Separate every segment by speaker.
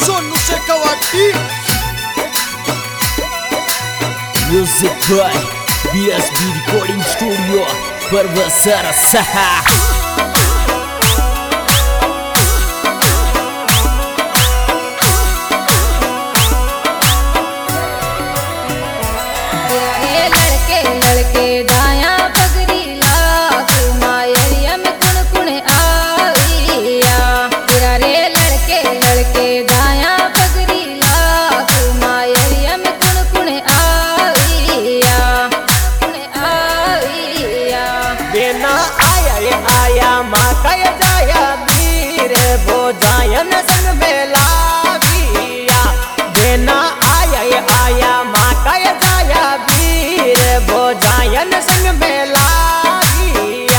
Speaker 1: सोनू से कवाटी
Speaker 2: music by BSB recording studio परवसर सहा
Speaker 3: लड़के दाया पगड़ी लाख मायरिया में कुण कुण आविया तेरा रे लड़के दाया पगड़ी लाख मायरिया में कुण कुण आविया
Speaker 4: देना आया माँ का जाया वीर भो जायन संग में लागिया देना आया माँ का जाया वीर भो जायन संग में लागिया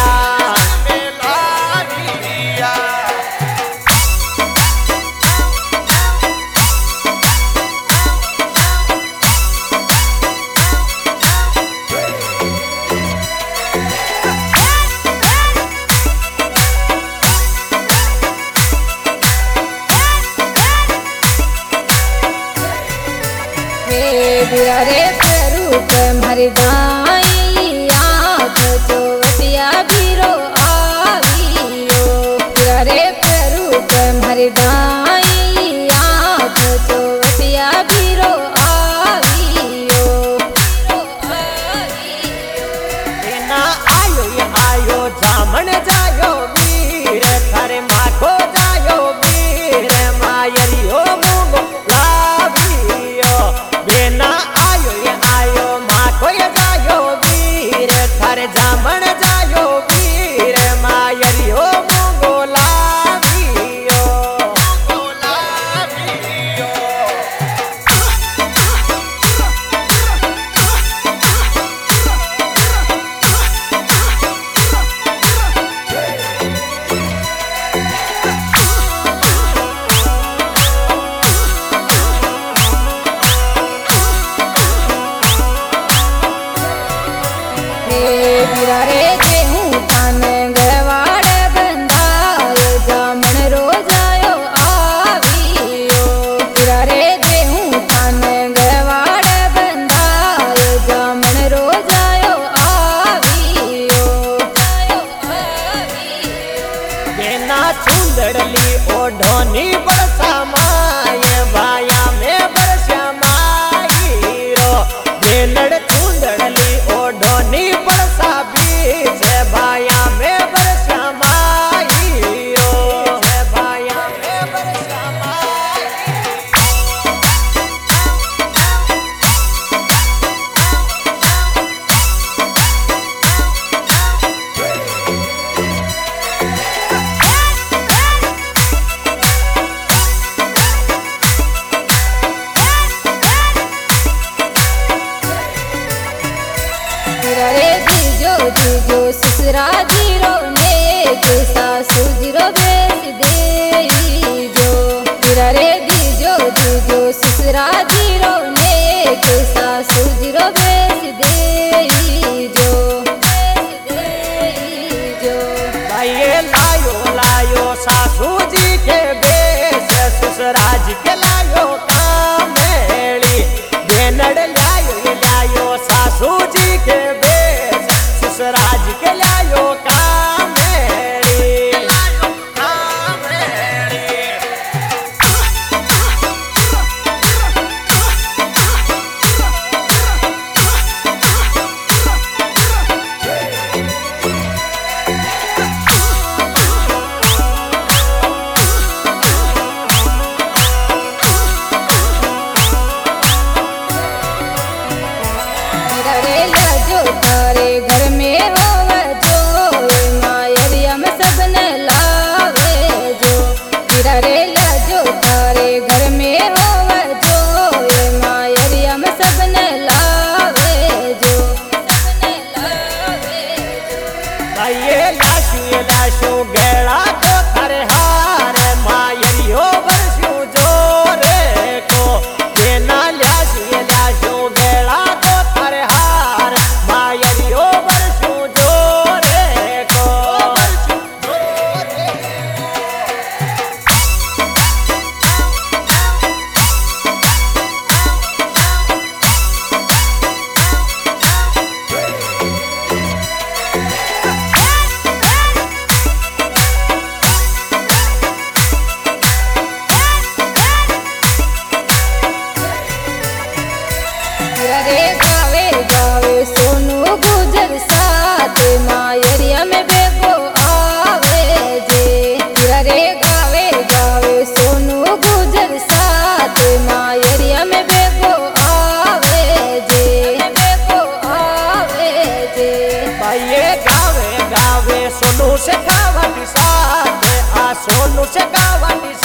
Speaker 3: रे रूप मरदाइया चौवटिया बीरो आवियो रे रूप मरदाइया चौवटिया बीरो आवियो
Speaker 4: देना आयो जामन जायो वीर थारे माँ को जायो वीर मायरियो मुगो लाभियो देना आयो माँ को जायो वीर थारे जामन जायो वीर मायरियो मुगो लाभियो
Speaker 3: रे गेहूं पान गवाड़ बंधाए जामन रोजायो आवियो रे गेहूं पान गवाड़ बंधाए जामन रोजायो आवियो
Speaker 4: देना चुंदड़ली ओढ़ोनी बरसा माय भाया में बरसा माई रो देनड़ चुंदड़ली ओढ़ोनी बरसा बीच भाया में बरसा माई रो भाया में बरसा माई
Speaker 3: रे जीजो ससुरा जीरो ने के सासू जीरो बेच दे जो रे जीजो ससुरा जीरो ने के सासू जीरो बेच दे जो
Speaker 4: भाई लायो सासू जी के बेस ससुराज के लायो कामेली देनड़ लायो सासू जी के बेस ससुराज के लायो कामेली सोनू से गावटी